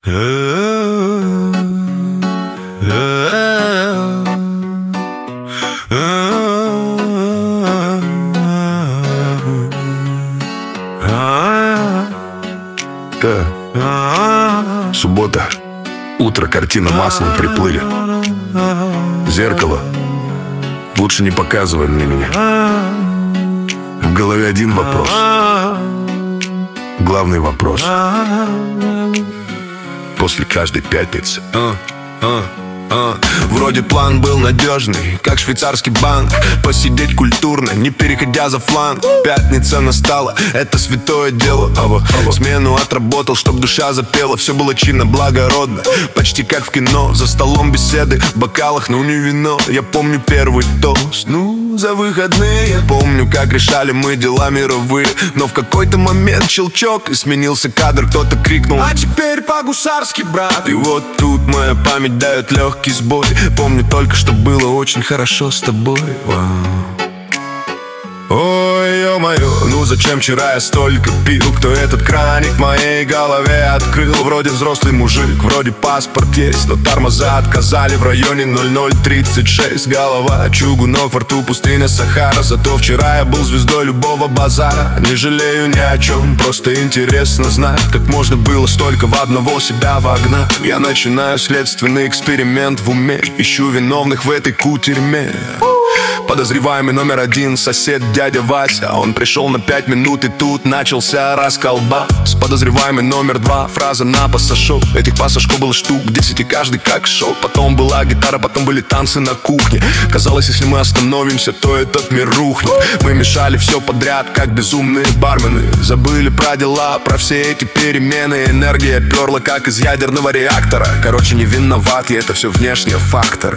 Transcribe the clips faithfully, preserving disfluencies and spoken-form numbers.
Да. Суббота. Утро, картина маслом приплыли. Зеркало. Лучше не показывай мне меня. В голове один вопрос. Главный вопрос. После каждой пятницы. uh, uh. Uh, вроде план был надежный, как швейцарский банк. Посидеть культурно, не переходя за фланг. Пятница настала, это святое дело. Ава, ава. Смену отработал, чтоб душа запела. Все было чинно, благородно, почти как в кино. За столом беседы, в бокалах, ну не вино. Я помню первый тост, ну за выходные. Помню, как решали мы дела мировые. Но в какой-то момент щелчок, и сменился кадр. Кто-то крикнул: а теперь по-гусарски, брат. И вот тут моя память дает легкий сбой. Помню только, что было очень хорошо с тобой. Вау. Ой, ё-моё, ну зачем вчера я столько пил? Кто этот краник в моей голове открыл? Вроде взрослый мужик, вроде паспорт есть, но тормоза отказали в районе ноль ноль тридцать шесть. Голова чугунок, во рту пустыня Сахара. Зато вчера я был звездой любого базара. Не жалею ни о чем, просто интересно знать, как можно было столько в одного себя вогнать. Я начинаю следственный эксперимент в уме. Ищу виновных в этой кутерьме. Подозреваемый номер один — сосед дядя Вася. Он пришел на пять минут, и тут начался расколбас. Подозреваемый номер два — фраза на пассажок. Этих пассажков было штук десять, и каждый как шок. Потом была гитара, потом были танцы на кухне. Казалось, если мы остановимся, то этот мир рухнет. Мы мешали все подряд, как безумные бармены. Забыли про дела, про все эти перемены. Энергия перла, как из ядерного реактора. Короче, не виноват я, это все внешние факторы.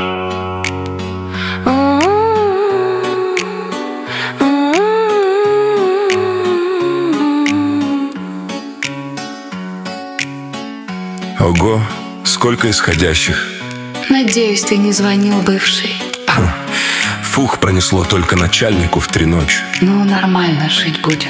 Ого, сколько исходящих. Надеюсь, ты не звонил бывший. Фух, пронесло только начальнику в три ночи. Ну, нормально, жить будем.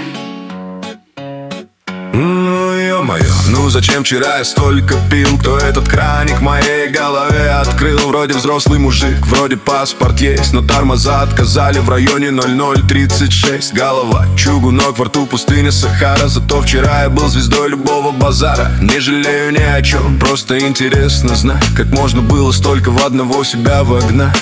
Ну, ё-моё, ну зачем вчера я столько пил? Кто этот краник в моей голове открыл? Вроде взрослый мужик, вроде паспорт есть, но тормоза отказали в районе ноль ноль тридцать шесть. Голова чугунок, во рту пустыня Сахара. Зато вчера я был звездой любого базара. Не жалею ни о чем, просто интересно знать, как можно было столько в одного себя вогнать.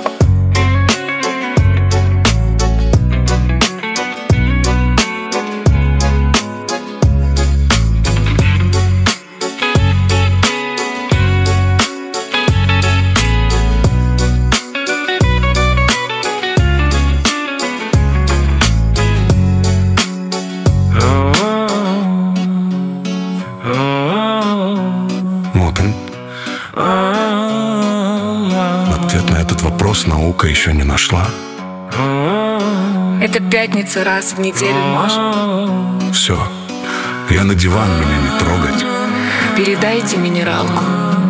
Ответ на этот вопрос наука еще не нашла. Это пятница раз в неделю, может? Все, я на диван, меня не трогать. Передайте минералку.